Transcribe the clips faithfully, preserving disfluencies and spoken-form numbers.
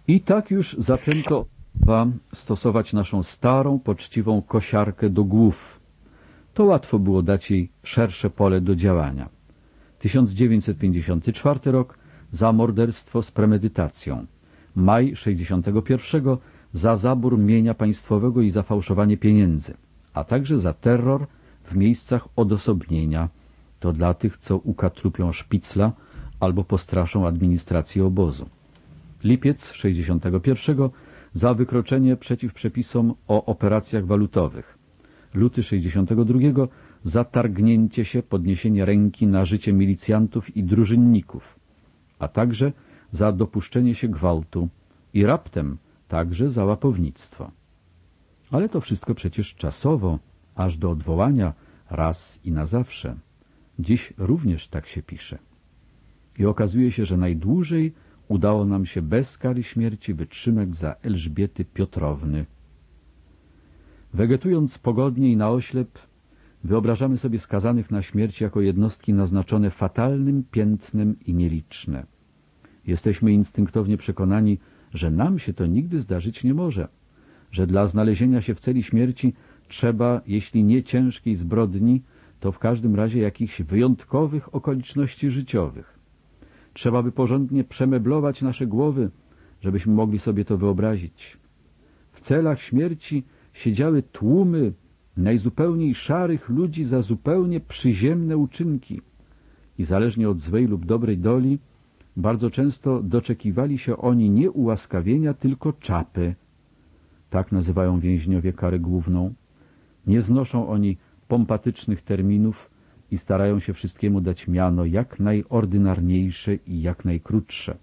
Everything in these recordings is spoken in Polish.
I tak już zaczęto stosować naszą starą, poczciwą kosiarkę do głów. To łatwo było dać jej szersze pole do działania. tysiąc dziewięćset pięćdziesiąty czwarty rok za morderstwo z premedytacją. Maj sześćdziesiątego pierwszego za zabór mienia państwowego i zafałszowanie pieniędzy, a także za terror w miejscach odosobnienia. To dla tych, co ukatrupią szpicla albo postraszą administrację obozu. Lipiec sześćdziesiątego pierwszego za wykroczenie przeciw przepisom o operacjach walutowych. Luty sześćdziesiątego drugiego za targnięcie się, podniesienie ręki na życie milicjantów i drużynników, a także za dopuszczenie się gwałtu i raptem także za łapownictwo. Ale to wszystko przecież czasowo, aż do odwołania raz i na zawsze. Dziś również tak się pisze. I okazuje się, że najdłużej udało nam się bez kary śmierci wytrzymać za Elżbiety Piotrowny. Wegetując pogodnie i na oślep, wyobrażamy sobie skazanych na śmierć jako jednostki naznaczone fatalnym piętnem i nieliczne. Jesteśmy instynktownie przekonani, że nam się to nigdy zdarzyć nie może, że dla znalezienia się w celi śmierci trzeba, jeśli nie ciężkiej zbrodni, to w każdym razie jakichś wyjątkowych okoliczności życiowych. Trzeba by porządnie przemeblować nasze głowy, żebyśmy mogli sobie to wyobrazić. W celach śmierci siedziały tłumy najzupełniej szarych ludzi za zupełnie przyziemne uczynki i zależnie od złej lub dobrej doli bardzo często doczekiwali się oni nie ułaskawienia, tylko czapy. Tak nazywają więźniowie karę główną. Nie znoszą oni pompatycznych terminów i starają się wszystkiemu dać miano jak najordynarniejsze i jak najkrótsze.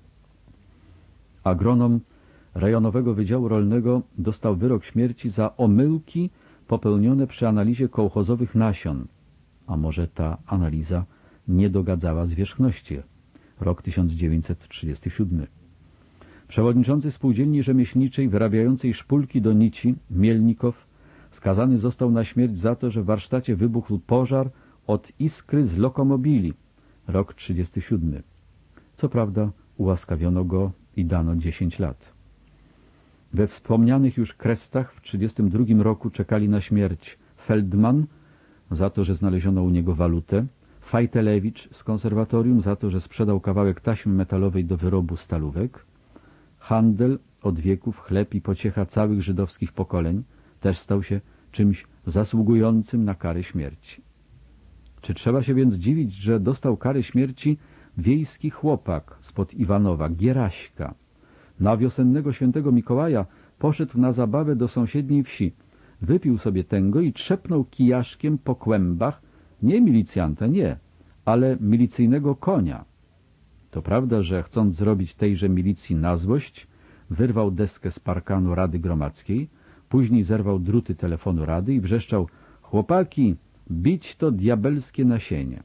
Agronom rejonowego Wydziału Rolnego dostał wyrok śmierci za omyłki popełnione przy analizie kołchozowych nasion. A może ta analiza nie dogadzała zwierzchności? Rok tysiąc dziewięćset trzydziesty siódmy. Przewodniczący spółdzielni rzemieślniczej wyrabiającej szpulki do nici, Mielnikow, skazany został na śmierć za to, że w warsztacie wybuchł pożar od iskry z lokomobili. Rok trzydziesty siódmy. Co prawda ułaskawiono go i dano dziesięć lat. We wspomnianych już Krestach w trzydziestym drugim roku czekali na śmierć Feldman za to, że znaleziono u niego walutę, Fajtelewicz z konserwatorium za to, że sprzedał kawałek taśmy metalowej do wyrobu stalówek, handel od wieków, chleb i pociecha całych żydowskich pokoleń też stał się czymś zasługującym na karę śmierci. Czy trzeba się więc dziwić, że dostał karę śmierci wiejski chłopak spod Iwanowa, Gieraśka? Na wiosennego świętego Mikołaja poszedł na zabawę do sąsiedniej wsi, wypił sobie tęgo i trzepnął kijaszkiem po kłębach nie milicjanta, nie, ale milicyjnego konia. To prawda, że chcąc zrobić tejże milicji na złość, wyrwał deskę z parkanu Rady Gromadzkiej, później zerwał druty telefonu Rady i wrzeszczał: chłopaki, bić to diabelskie nasienie.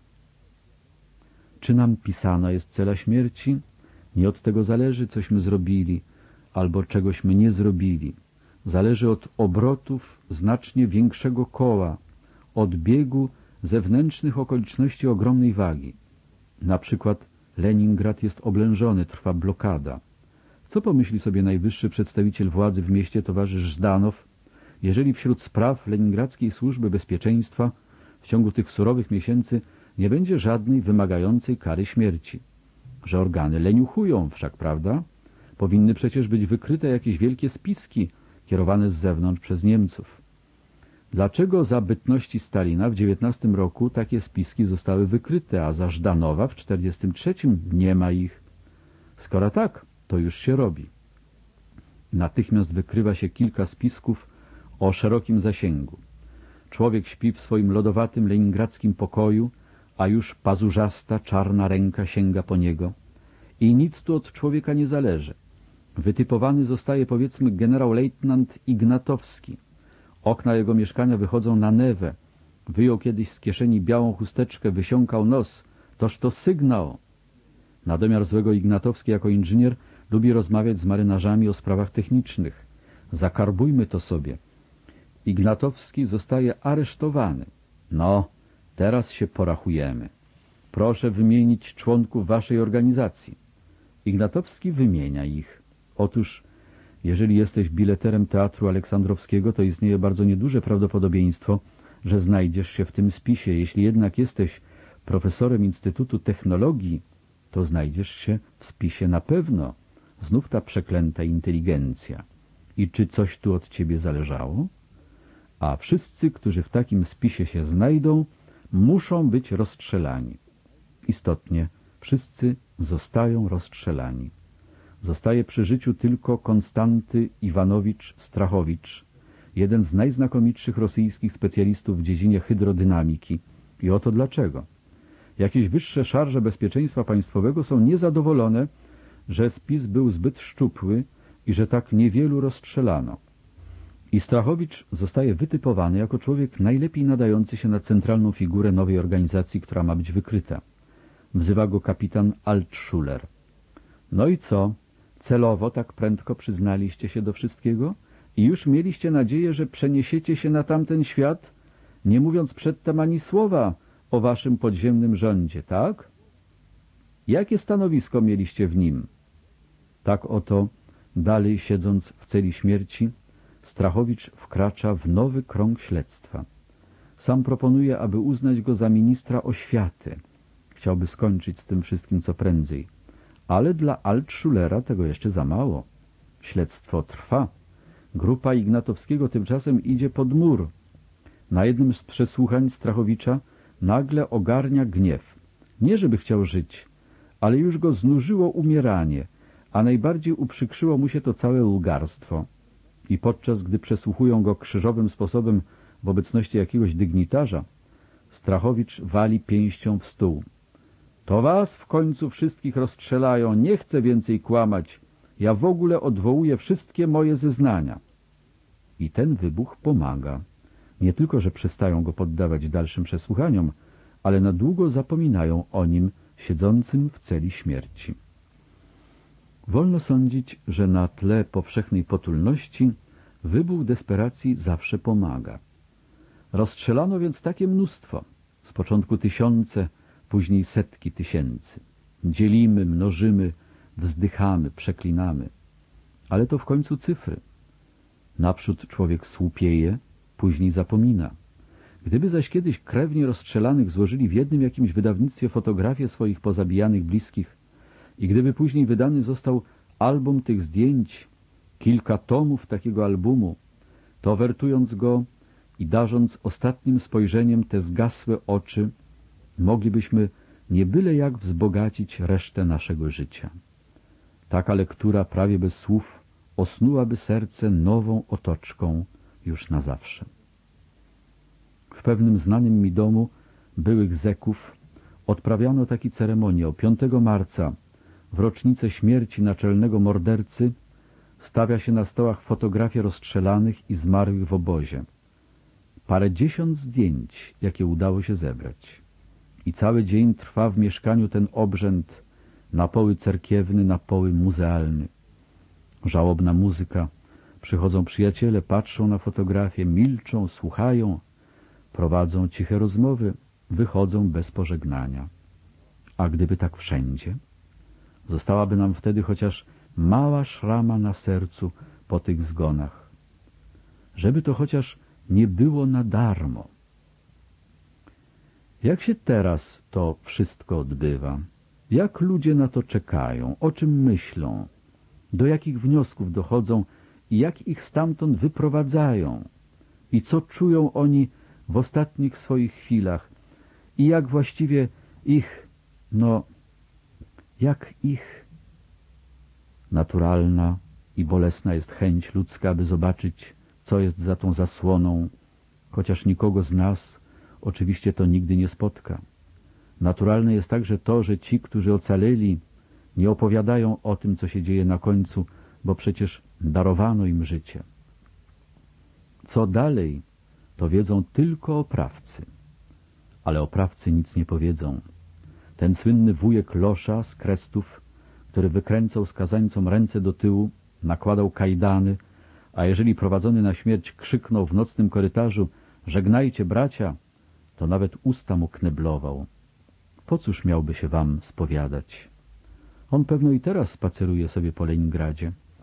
Czy nam pisana jest cela śmierci? Nie od tego zależy, cośmy zrobili, albo czegośmy nie zrobili. Zależy od obrotów znacznie większego koła, od biegu zewnętrznych okoliczności ogromnej wagi. Na przykład Leningrad jest oblężony, trwa blokada. Co pomyśli sobie najwyższy przedstawiciel władzy w mieście, towarzysz Żdanow, jeżeli wśród spraw Leningradzkiej Służby Bezpieczeństwa w ciągu tych surowych miesięcy nie będzie żadnej wymagającej kary śmierci? Że organy leniuchują wszak, prawda? Powinny przecież być wykryte jakieś wielkie spiski kierowane z zewnątrz przez Niemców. Dlaczego za bytności Stalina w dziewiętnastym roku takie spiski zostały wykryte, a za Żdanowa w czterdziestym trzecim nie ma ich? Skoro tak, to już się robi. Natychmiast wykrywa się kilka spisków o szerokim zasięgu. Człowiek śpi w swoim lodowatym leningradzkim pokoju, a już pazurzasta, czarna ręka sięga po niego. I nic tu od człowieka nie zależy. Wytypowany zostaje, powiedzmy, generał-lejtnant Ignatowski. Okna jego mieszkania wychodzą na Newę. Wyjął kiedyś z kieszeni białą chusteczkę, wysiąkał nos. Toż to sygnał. Na domiar złego Ignatowski jako inżynier lubi rozmawiać z marynarzami o sprawach technicznych. Zakarbujmy to sobie. Ignatowski zostaje aresztowany. No, teraz się porachujemy. Proszę wymienić członków waszej organizacji. Ignatowski wymienia ich. Otóż, jeżeli jesteś bileterem Teatru Aleksandrowskiego, to istnieje bardzo nieduże prawdopodobieństwo, że znajdziesz się w tym spisie. Jeśli jednak jesteś profesorem Instytutu Technologii, to znajdziesz się w spisie na pewno. Znów ta przeklęta inteligencja. I czy coś tu od ciebie zależało? A wszyscy, którzy w takim spisie się znajdą, muszą być rozstrzelani. Istotnie, wszyscy zostają rozstrzelani. Zostaje przy życiu tylko Konstanty Iwanowicz Strachowicz, jeden z najznakomitszych rosyjskich specjalistów w dziedzinie hydrodynamiki. I oto dlaczego. Jakieś wyższe szarże bezpieczeństwa państwowego są niezadowolone, że spis był zbyt szczupły i że tak niewielu rozstrzelano. I Strachowicz zostaje wytypowany jako człowiek najlepiej nadający się na centralną figurę nowej organizacji, która ma być wykryta. Wzywa go kapitan Altschuler. No i co? Celowo tak prędko przyznaliście się do wszystkiego? I już mieliście nadzieję, że przeniesiecie się na tamten świat, nie mówiąc przedtem ani słowa o waszym podziemnym rządzie, tak? Jakie stanowisko mieliście w nim? Tak oto, dalej siedząc w celi śmierci, Strachowicz wkracza w nowy krąg śledztwa. Sam proponuje, aby uznać go za ministra oświaty. Chciałby skończyć z tym wszystkim co prędzej. Ale dla Altschulera tego jeszcze za mało. Śledztwo trwa. Grupa Ignatowskiego tymczasem idzie pod mur. Na jednym z przesłuchań Strachowicza nagle ogarnia gniew. Nie żeby chciał żyć, ale już go znużyło umieranie, a najbardziej uprzykrzyło mu się to całe lgarstwo. I podczas gdy przesłuchują go krzyżowym sposobem w obecności jakiegoś dygnitarza, Strachowicz wali pięścią w stół. To was w końcu wszystkich rozstrzelają, nie chcę więcej kłamać, ja w ogóle odwołuję wszystkie moje zeznania. I ten wybuch pomaga. Nie tylko, że przestają go poddawać dalszym przesłuchaniom, ale na długo zapominają o nim, siedzącym w celi śmierci. Wolno sądzić, że na tle powszechnej potulności wybuch desperacji zawsze pomaga. Rozstrzelano więc takie mnóstwo, z początku tysiące, później setki tysięcy. Dzielimy, mnożymy, wzdychamy, przeklinamy. Ale to w końcu cyfry. Naprzód człowiek słupieje, później zapomina. Gdyby zaś kiedyś krewni rozstrzelanych złożyli w jednym jakimś wydawnictwie fotografię swoich pozabijanych bliskich i gdyby później wydany został album tych zdjęć, kilka tomów takiego albumu, to wertując go i darząc ostatnim spojrzeniem te zgasłe oczy, moglibyśmy nie byle jak wzbogacić resztę naszego życia. Taka lektura prawie bez słów osnułaby serce nową otoczką już na zawsze. W pewnym znanym mi domu byłych zeków odprawiano taki ceremoniał. piątego marca, w rocznicę śmierci naczelnego mordercy, stawia się na stołach fotografie rozstrzelanych i zmarłych w obozie. Parędziesiąt zdjęć, jakie udało się zebrać. I cały dzień trwa w mieszkaniu ten obrzęd, na poły cerkiewny, na poły muzealny. Żałobna muzyka. Przychodzą przyjaciele, patrzą na fotografię, milczą, słuchają, prowadzą ciche rozmowy, wychodzą bez pożegnania. A gdyby tak wszędzie? Zostałaby nam wtedy chociaż mała szrama na sercu po tych zgonach. Żeby to chociaż nie było na darmo. Jak się teraz to wszystko odbywa? Jak ludzie na to czekają? O czym myślą? Do jakich wniosków dochodzą i jak ich stamtąd wyprowadzają? I co czują oni w ostatnich swoich chwilach? I jak właściwie ich, no, jak ich naturalna i bolesna jest chęć ludzka, by zobaczyć, co jest za tą zasłoną, chociaż nikogo z nas oczywiście to nigdy nie spotka. Naturalne jest także to, że ci, którzy ocaleli, nie opowiadają o tym, co się dzieje na końcu, bo przecież darowano im życie. Co dalej, to wiedzą tylko oprawcy. Ale oprawcy nic nie powiedzą. Ten słynny wujek Losza z Krestów, który wykręcał skazańcom ręce do tyłu, nakładał kajdany, a jeżeli prowadzony na śmierć krzyknął w nocnym korytarzu „Żegnajcie, bracia”, to nawet usta mu kneblował. Po cóż miałby się wam spowiadać? On pewno i teraz spaceruje sobie po Leningradzie.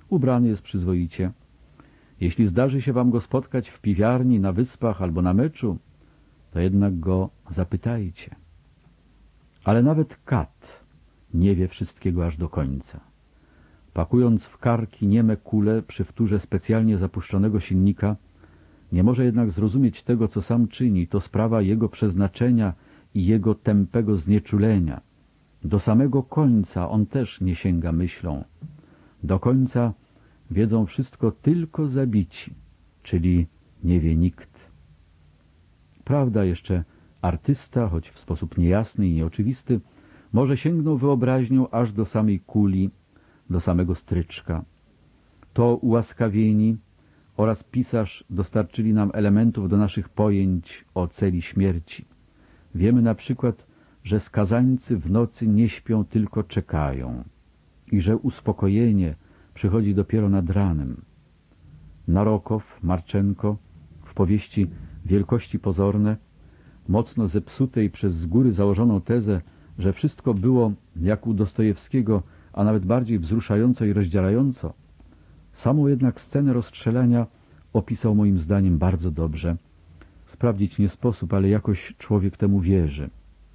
ubrany jest przyzwoicie. Jeśli zdarzy się wam go spotkać w piwiarni, na wyspach albo na meczu, to jednak go zapytajcie. Ale nawet kat nie wie wszystkiego aż do końca. Pakując w karki nieme kule przy wtórze specjalnie zapuszczonego silnika, nie może jednak zrozumieć tego, co sam czyni. To sprawa jego przeznaczenia i jego tępego znieczulenia. Do samego końca on też nie sięga myślą. Do końca wiedzą wszystko tylko zabici, czyli nie wie nikt. Prawda, jeszcze artysta, choć w sposób niejasny i nieoczywisty, może sięgnął wyobraźnią aż do samej kuli, do samego stryczka. To ułaskawieni oraz pisarz dostarczyli nam elementów do naszych pojęć o celi śmierci. Wiemy na przykład, że skazańcy w nocy nie śpią, tylko czekają i że uspokojenie przychodzi dopiero nad ranem. Narokow, Marczenko w powieści Wielkości pozorne, mocno zepsutej przez z góry założoną tezę, że wszystko było jak u Dostojewskiego, a nawet bardziej wzruszająco i rozdzierająco, samą jednak scenę rozstrzelania opisał moim zdaniem bardzo dobrze. Sprawdzić nie sposób, ale jakoś człowiek temu wierzy.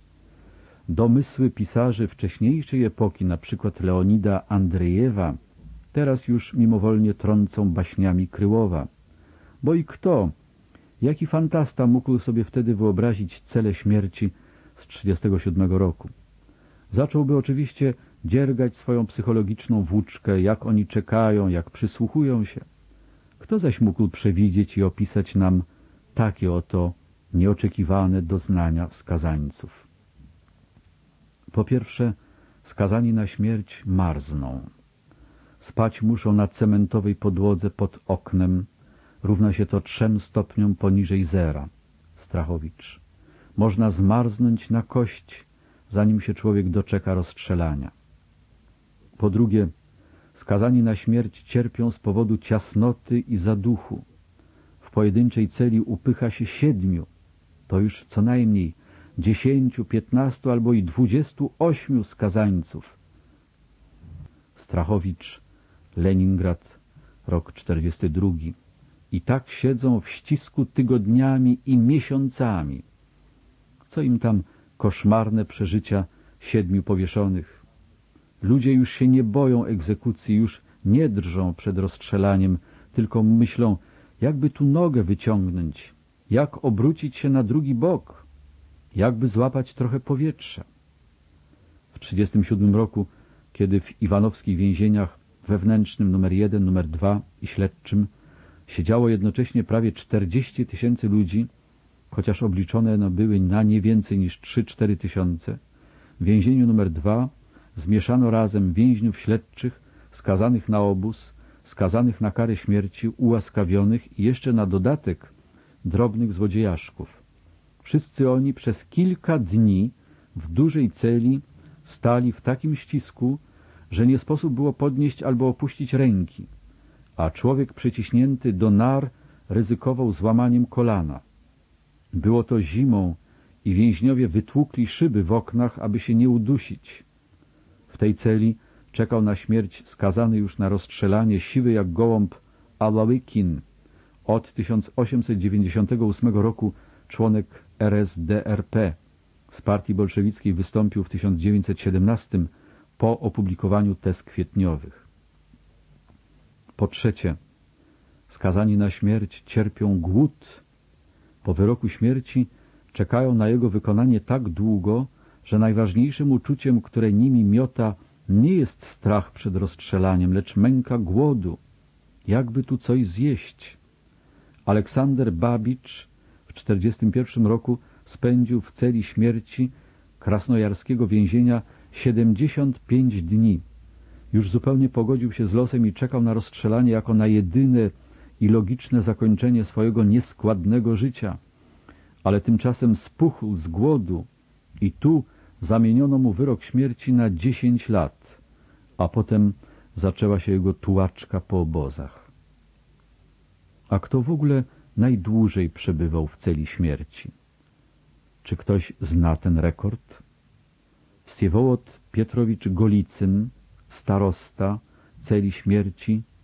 Domysły pisarzy wcześniejszej epoki, na przykład Leonida Andrejewa, teraz już mimowolnie trącą baśniami Kryłowa. Bo i kto, jaki fantasta mógł sobie wtedy wyobrazić celę śmierci z trzydziestego siódmego roku? Zacząłby oczywiście dziergać swoją psychologiczną włóczkę, jak oni czekają, jak przysłuchują się. Kto zaś mógł przewidzieć i opisać nam takie oto nieoczekiwane doznania skazańców? Po pierwsze, skazani na śmierć marzną. Spać muszą na cementowej podłodze pod oknem. Równa się to trzem stopniom poniżej zera. Strachowicz. Można zmarznąć na kość, zanim się człowiek doczeka rozstrzelania. Po drugie, skazani na śmierć cierpią z powodu ciasnoty i zaduchu. W pojedynczej celi upycha się siedmiu, to już co najmniej dziesięciu, piętnastu albo i dwudziestu ośmiu skazańców. Strachowicz, Leningrad, rok czterdziesty drugi. I tak siedzą w ścisku tygodniami i miesiącami. Co im tam koszmarne przeżycia siedmiu powieszonych? Ludzie już się nie boją egzekucji, już nie drżą przed rozstrzelaniem, tylko myślą, jakby tu nogę wyciągnąć, jak obrócić się na drugi bok, jakby złapać trochę powietrza. W trzydziestym siódmym roku, kiedy w iwanowskich więzieniach wewnętrznym numer jeden, numer dwa i śledczym siedziało jednocześnie prawie czterdzieści tysięcy ludzi, chociaż obliczone no były na nie więcej niż trzy cztery tysiące, w więzieniu numer dwa zmieszano razem więźniów śledczych, skazanych na obóz, skazanych na karę śmierci, ułaskawionych i jeszcze na dodatek drobnych złodziejaszków. Wszyscy oni przez kilka dni w dużej celi stali w takim ścisku, że nie sposób było podnieść albo opuścić ręki, a człowiek przyciśnięty do nar ryzykował złamaniem kolana. Było to zimą i więźniowie wytłukli szyby w oknach, aby się nie udusić. W tej celi czekał na śmierć skazany już na rozstrzelanie, siwy jak gołąb Alałykin, od tysiąc osiemset dziewięćdziesiątego ósmego roku członek R S D R P. Z partii bolszewickiej wystąpił w tysiąc dziewięćset siedemnastym po opublikowaniu tez kwietniowych. Po trzecie, skazani na śmierć cierpią głód. Po wyroku śmierci czekają na jego wykonanie tak długo, że najważniejszym uczuciem, które nimi miota, nie jest strach przed rozstrzelaniem, lecz męka głodu. Jakby tu coś zjeść. Aleksander Babicz w czterdziestym pierwszym roku spędził w celi śmierci krasnojarskiego więzienia siedemdziesiąt pięć dni. Już zupełnie pogodził się z losem i czekał na rozstrzelanie jako na jedyne i logiczne zakończenie swojego nieskładnego życia. Ale tymczasem spuchł z głodu i tu zamieniono mu wyrok śmierci na dziesięć lat, a potem zaczęła się jego tułaczka po obozach. A kto w ogóle najdłużej przebywał w celi śmierci? Czy ktoś zna ten rekord? Wsiewołod Pietrowicz Golicyn, starosta celi śmierci,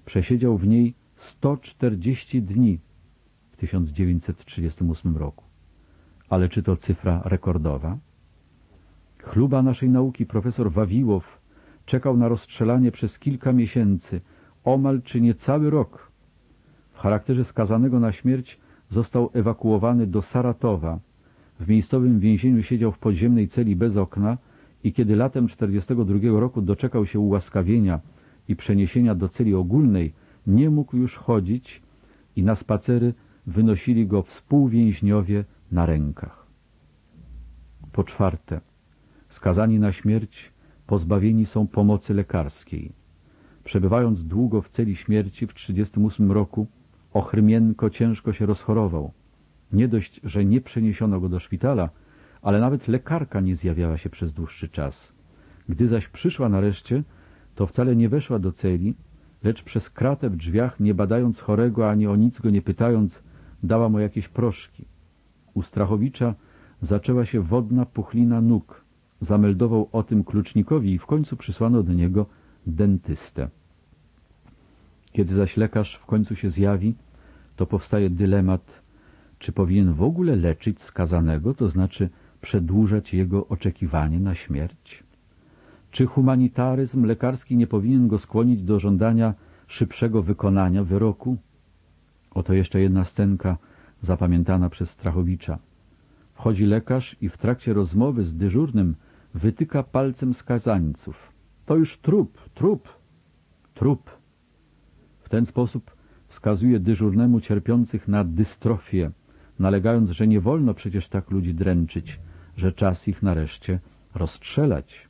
Przesiedział w niej sto czterdzieści dni w tysiąc dziewięćset trzydziestym ósmym roku. Ale czy to cyfra rekordowa? Chluba naszej nauki, profesor Wawiłow, czekał na rozstrzelanie przez kilka miesięcy, omal czy nie cały rok. W charakterze skazanego na śmierć został ewakuowany do Saratowa. W miejscowym więzieniu siedział w podziemnej celi bez okna i kiedy latem czterdziestego drugiego roku doczekał się ułaskawienia i przeniesienia do celi ogólnej, nie mógł już chodzić i na spacery wynosili go współwięźniowie na rękach. Po czwarte, skazani na śmierć pozbawieni są pomocy lekarskiej. Przebywając długo w celi śmierci w trzydziestym ósmym roku, Ochrymienko ciężko się rozchorował. Nie dość, że nie przeniesiono go do szpitala, ale nawet lekarka nie zjawiała się przez dłuższy czas. Gdy zaś przyszła nareszcie, to wcale nie weszła do celi, lecz przez kratę w drzwiach, nie badając chorego ani o nic go nie pytając, dała mu jakieś proszki. U Strachowicza zaczęła się wodna puchlina nóg. Zameldował o tym klucznikowi i w końcu przysłano do niego dentystę. Kiedy zaś lekarz w końcu się zjawi, to powstaje dylemat, czy powinien w ogóle leczyć skazanego, to znaczy przedłużać jego oczekiwanie na śmierć? Czy humanitaryzm lekarski nie powinien go skłonić do żądania szybszego wykonania wyroku? Oto jeszcze jedna scenka zapamiętana przez Strachowicza. Wchodzi lekarz i w trakcie rozmowy z dyżurnym wytyka palcem skazańców. To już trup, trup, trup. W ten sposób wskazuje dyżurnemu cierpiących na dystrofię, nalegając, że nie wolno przecież tak ludzi dręczyć, że czas ich nareszcie rozstrzelać.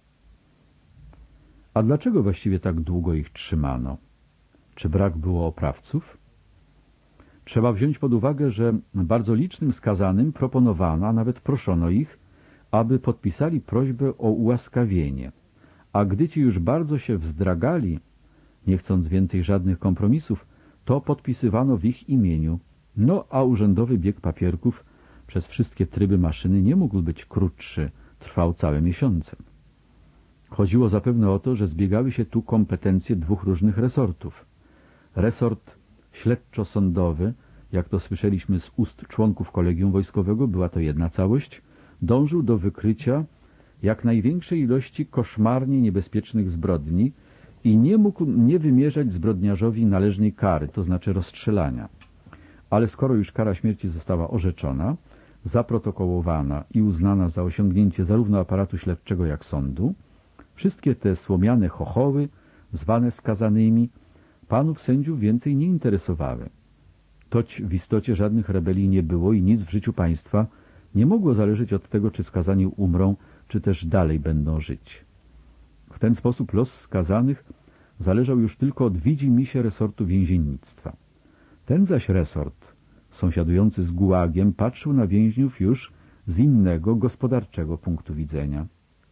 A dlaczego właściwie tak długo ich trzymano? Czy brak było oprawców? Trzeba wziąć pod uwagę, że bardzo licznym skazanym proponowano, a nawet proszono ich, aby podpisali prośbę o ułaskawienie, a gdy ci już bardzo się wzdragali, nie chcąc więcej żadnych kompromisów, to podpisywano w ich imieniu. No a urzędowy bieg papierków przez wszystkie tryby maszyny nie mógł być krótszy, trwał całe miesiące. Chodziło zapewne o to, że zbiegały się tu kompetencje dwóch różnych resortów. Resort śledczo-sądowy, jak to słyszeliśmy z ust członków kolegium wojskowego, była to jedna całość, dążył do wykrycia jak największej ilości koszmarnie niebezpiecznych zbrodni i nie mógł nie wymierzać zbrodniarzowi należnej kary, to znaczy rozstrzelania. Ale skoro już kara śmierci została orzeczona, zaprotokołowana i uznana za osiągnięcie zarówno aparatu śledczego, jak sądu, wszystkie te słomiane chochoły, zwane skazanymi, panów sędziów więcej nie interesowały. Toć w istocie żadnych rebelii nie było i nic w życiu państwa nie mogło zależeć od tego, czy skazani umrą, czy też dalej będą żyć. W ten sposób los skazanych zależał już tylko od widzimisię resortu więziennictwa. Ten zaś resort, sąsiadujący z gułagiem, patrzył na więźniów już z innego, gospodarczego punktu widzenia.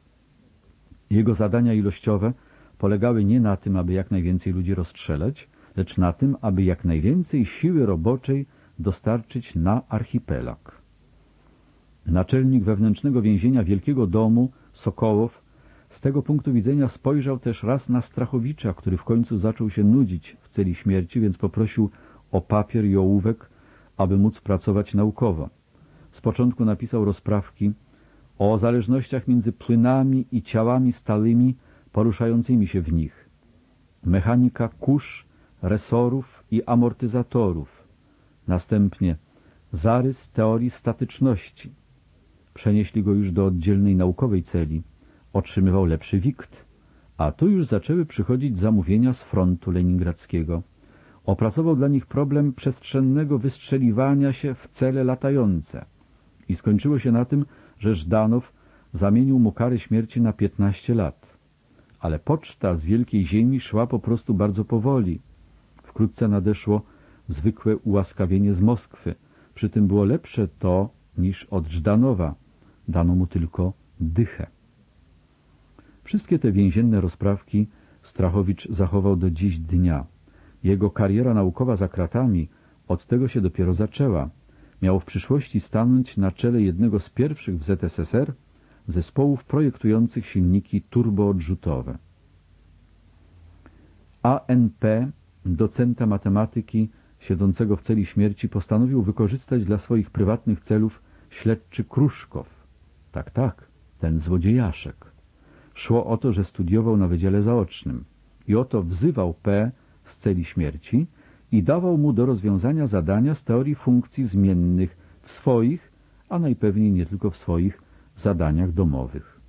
Jego zadania ilościowe polegały nie na tym, aby jak najwięcej ludzi rozstrzelać, lecz na tym, aby jak najwięcej siły roboczej dostarczyć na archipelag. Naczelnik wewnętrznego więzienia Wielkiego Domu, Sokołow, z tego punktu widzenia spojrzał też raz na Strachowicza, który w końcu zaczął się nudzić w celi śmierci, więc poprosił o papier i ołówek, aby móc pracować naukowo. Z początku napisał rozprawki o zależnościach między płynami i ciałami stałymi poruszającymi się w nich, mechanika kurz, resorów i amortyzatorów, następnie zarys teorii statyczności. Przenieśli go już do oddzielnej naukowej celi, otrzymywał lepszy wikt, a tu już zaczęły przychodzić zamówienia z frontu leningradzkiego. Opracował dla nich problem przestrzennego wystrzeliwania się w cele latające i skończyło się na tym, że Żdanow zamienił mu karę śmierci na piętnaście lat. Ale poczta z wielkiej ziemi szła po prostu bardzo powoli. Wkrótce nadeszło zwykłe ułaskawienie z Moskwy. Przy tym było lepsze to niż od Żdanowa. Dano mu tylko dychę. Wszystkie te więzienne rozprawki Strachowicz zachował do dziś dnia. Jego kariera naukowa za kratami od tego się dopiero zaczęła. Miał w przyszłości stanąć na czele jednego z pierwszych w Z S S R zespołów projektujących silniki turboodrzutowe. A N P docenta matematyki siedzącego w celi śmierci postanowił wykorzystać dla swoich prywatnych celów śledczy Kruszkow. Tak, tak, ten złodziejaszek. Szło o to, że studiował na wydziale zaocznym i oto wzywał P. z celi śmierci i dawał mu do rozwiązania zadania z teorii funkcji zmiennych w swoich, a najpewniej nie tylko w swoich, zadaniach domowych.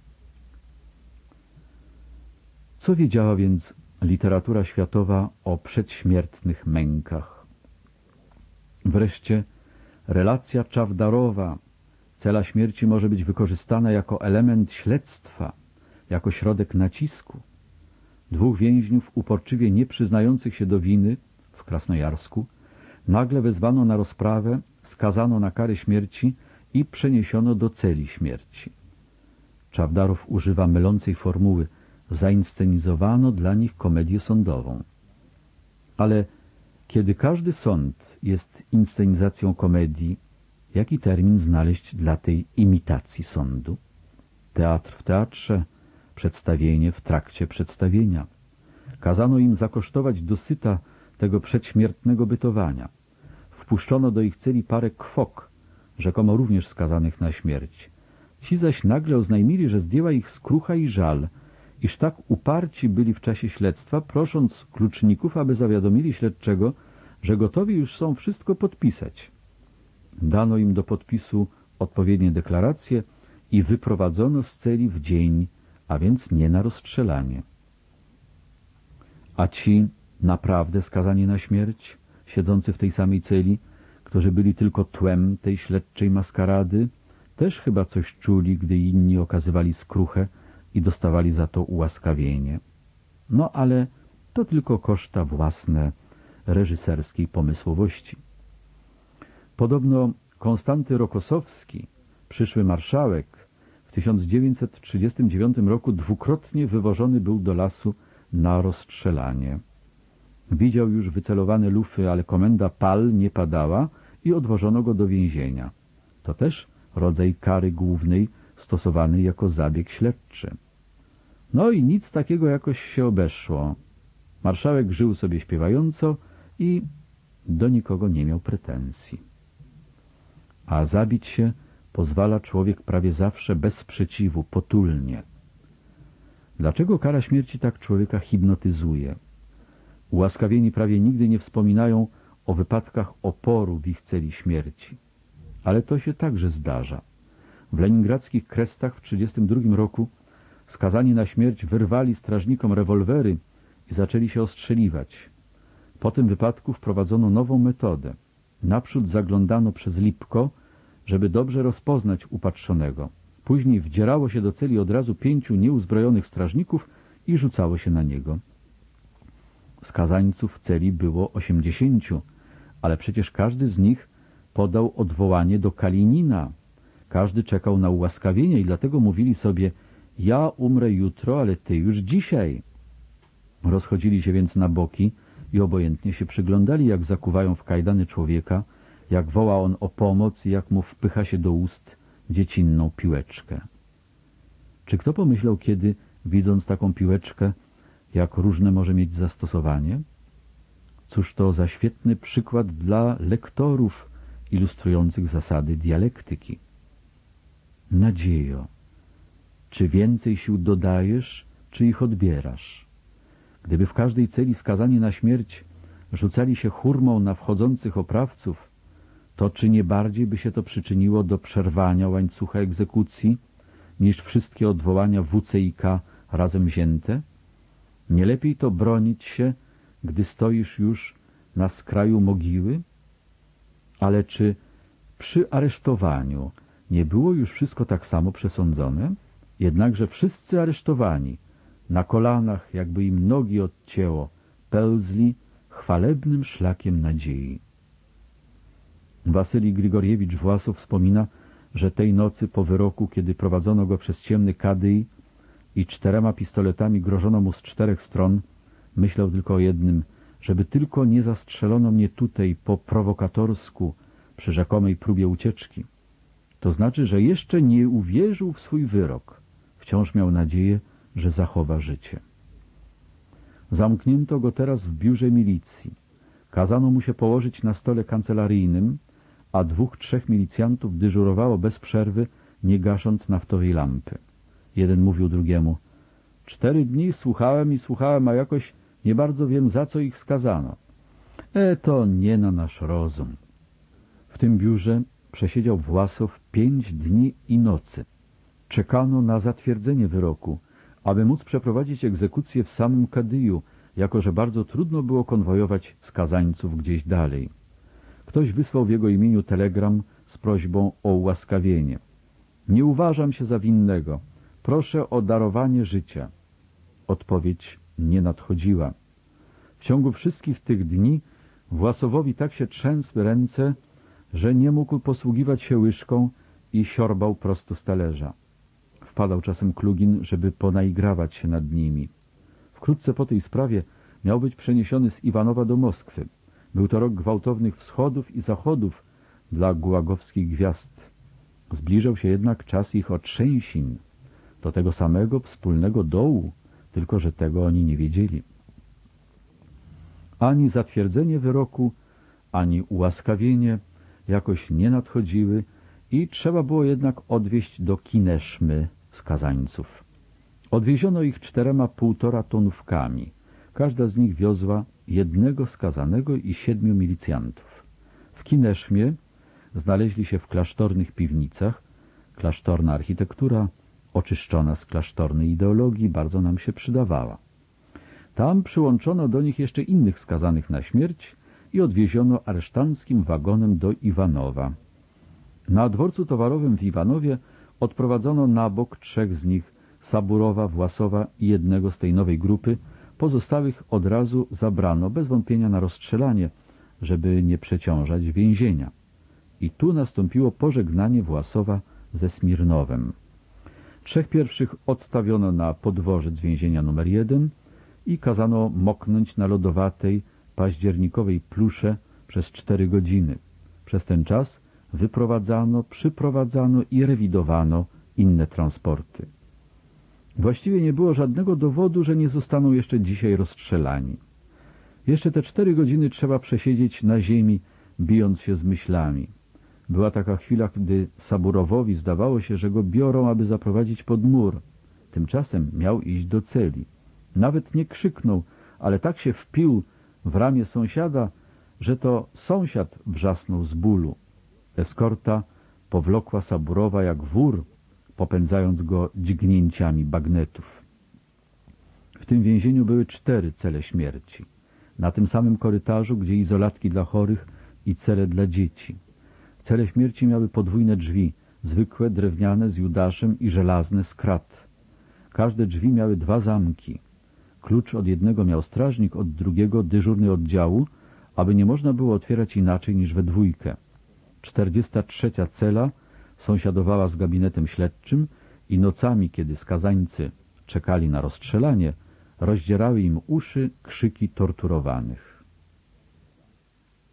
Co wiedziała więc literatura światowa o przedśmiertnych mękach? Wreszcie relacja Czawdarowa. Cela śmierci może być wykorzystana jako element śledztwa, jako środek nacisku. Dwóch więźniów uporczywie nie przyznających się do winy w Krasnojarsku nagle wezwano na rozprawę, skazano na karę śmierci i przeniesiono do celi śmierci. Czawdarow używa mylącej formuły: zainscenizowano dla nich komedię sądową. Ale kiedy każdy sąd jest inscenizacją komedii, jaki termin znaleźć dla tej imitacji sądu? Teatr w teatrze, przedstawienie w trakcie przedstawienia. Kazano im zakosztować dosyta tego przedśmiertnego bytowania. Wpuszczono do ich celi parę kwok, rzekomo również skazanych na śmierć. Ci zaś nagle oznajmili, że zdjęła ich skrucha i żal, iż tak uparci byli w czasie śledztwa, prosząc kluczników, aby zawiadomili śledczego, że gotowi już są wszystko podpisać. Dano im do podpisu odpowiednie deklaracje i wyprowadzono z celi w dzień, a więc nie na rozstrzelanie. A ci naprawdę skazani na śmierć, siedzący w tej samej celi, którzy byli tylko tłem tej śledczej maskarady, też chyba coś czuli, gdy inni okazywali skruchę i dostawali za to ułaskawienie. No ale to tylko koszta własne reżyserskiej pomysłowości. Podobno Konstanty Rokosowski, przyszły marszałek, w tysiąc dziewięćset trzydziestym dziewiątym roku dwukrotnie wywożony był do lasu na rozstrzelanie. Widział już wycelowane lufy, ale komenda pal nie padała i odwożono go do więzienia. To też rodzaj kary głównej stosowany jako zabieg śledczy. No i nic takiego jakoś się obeszło. Marszałek żył sobie śpiewająco i do nikogo nie miał pretensji. A zabić się pozwala człowiek prawie zawsze bez sprzeciwu, potulnie. Dlaczego kara śmierci tak człowieka hipnotyzuje? Ułaskawieni prawie nigdy nie wspominają o wypadkach oporu w ich celi śmierci. Ale to się także zdarza. W leningradzkich Krestach w trzydziestym drugim roku skazani na śmierć wyrwali strażnikom rewolwery i zaczęli się ostrzeliwać. Po tym wypadku wprowadzono nową metodę. Naprzód zaglądano przez lipko, żeby dobrze rozpoznać upatrzonego. Później wdzierało się do celi od razu pięciu nieuzbrojonych strażników i rzucało się na niego. Skazańców w celi było osiemdziesięciu, ale przecież każdy z nich podał odwołanie do Kalinina. Każdy czekał na ułaskawienie i dlatego mówili sobie: ja umrę jutro, ale ty już dzisiaj. Rozchodzili się więc na boki i obojętnie się przyglądali, jak zakuwają w kajdany człowieka, jak woła on o pomoc i jak mu wpycha się do ust dziecinną piłeczkę. Czy kto pomyślał kiedy, widząc taką piłeczkę, jak różne może mieć zastosowanie? Cóż to za świetny przykład dla lektorów ilustrujących zasady dialektyki. Nadziejo, czy więcej sił dodajesz, czy ich odbierasz? Gdyby w każdej celi skazani na śmierć rzucali się hurmą na wchodzących oprawców, to czy nie bardziej by się to przyczyniło do przerwania łańcucha egzekucji, niż wszystkie odwołania W C I K razem wzięte? Nie lepiej to bronić się, gdy stoisz już na skraju mogiły? Ale czy przy aresztowaniu nie było już wszystko tak samo przesądzone? Jednakże wszyscy aresztowani, na kolanach, jakby im nogi odcięło, pełzli chwalebnym szlakiem nadziei. Wasylij Grigorjewicz Własow wspomina, że tej nocy po wyroku, kiedy prowadzono go przez ciemny kadyj i czterema pistoletami grożono mu z czterech stron, myślał tylko o jednym, żeby tylko nie zastrzelono mnie tutaj po prowokatorsku przy rzekomej próbie ucieczki. To znaczy, że jeszcze nie uwierzył w swój wyrok. Wciąż miał nadzieję, że zachowa życie. Zamknięto go teraz w biurze milicji. Kazano mu się położyć na stole kancelaryjnym, a dwóch, trzech milicjantów dyżurowało bez przerwy, nie gasząc naftowej lampy. Jeden mówił drugiemu: cztery dni słuchałem i słuchałem, a jakoś nie bardzo wiem, za co ich skazano. E, to nie na nasz rozum. W tym biurze przesiedział Własow pięć dni i nocy. Czekano na zatwierdzenie wyroku, aby móc przeprowadzić egzekucję w samym Kadyju, jako że bardzo trudno było konwojować skazańców gdzieś dalej. Ktoś wysłał w jego imieniu telegram z prośbą o ułaskawienie. Nie uważam się za winnego. Proszę o darowanie życia. Odpowiedź nie nadchodziła. W ciągu wszystkich tych dni Własowowi tak się trzęsły ręce, że nie mógł posługiwać się łyżką i siorbał prosto z talerza. Wpadał czasem Klugin, żeby ponaigrawać się nad nimi. Wkrótce po tej sprawie miał być przeniesiony z Iwanowa do Moskwy. Był to rok gwałtownych wschodów i zachodów dla gułagowskich gwiazd. Zbliżał się jednak czas ich otrzęsin, do tego samego wspólnego dołu, tylko że tego oni nie wiedzieli. Ani zatwierdzenie wyroku, ani ułaskawienie jakoś nie nadchodziły i trzeba było jednak odwieźć do Kineszmy skazańców. Odwieziono ich czterema półtora tonówkami. Każda z nich wiozła jednego skazanego i siedmiu milicjantów. W Kineszmie znaleźli się w klasztornych piwnicach. Klasztorna architektura, oczyszczona z klasztornej ideologii, bardzo nam się przydawała. Tam przyłączono do nich jeszcze innych skazanych na śmierć i odwieziono aresztanckim wagonem do Iwanowa. Na dworcu towarowym w Iwanowie odprowadzono na bok trzech z nich, Saburowa, Własowa i jednego z tej nowej grupy. Pozostałych od razu zabrano, bez wątpienia na rozstrzelanie, żeby nie przeciążać więzienia. I tu nastąpiło pożegnanie Własowa ze Smirnowem. Trzech pierwszych odstawiono na podworzec więzienia numer jeden i kazano moknąć na lodowatej, październikowej plusze przez cztery godziny. Przez ten czas wyprowadzano, przyprowadzano i rewidowano inne transporty. Właściwie nie było żadnego dowodu, że nie zostaną jeszcze dzisiaj rozstrzelani. Jeszcze te cztery godziny trzeba przesiedzieć na ziemi, bijąc się z myślami. Była taka chwila, gdy Saburowowi zdawało się, że go biorą, aby zaprowadzić pod mur. Tymczasem miał iść do celi. Nawet nie krzyknął, ale tak się wpił w ramię sąsiada, że to sąsiad wrzasnął z bólu. Eskorta powlokła Saburowa jak wór, popędzając go dźgnięciami bagnetów. W tym więzieniu były cztery cele śmierci. Na tym samym korytarzu, gdzie izolatki dla chorych i cele dla dzieci. Cele śmierci miały podwójne drzwi, zwykłe, drewniane z judaszem i żelazne z krat. Każde drzwi miały dwa zamki. Klucz od jednego miał strażnik, od drugiego dyżurny oddziału, aby nie można było otwierać inaczej niż we dwójkę. Czterdziesta trzecia cela sąsiadowała z gabinetem śledczym i nocami, kiedy skazańcy czekali na rozstrzelanie, rozdzierały im uszy krzyki torturowanych.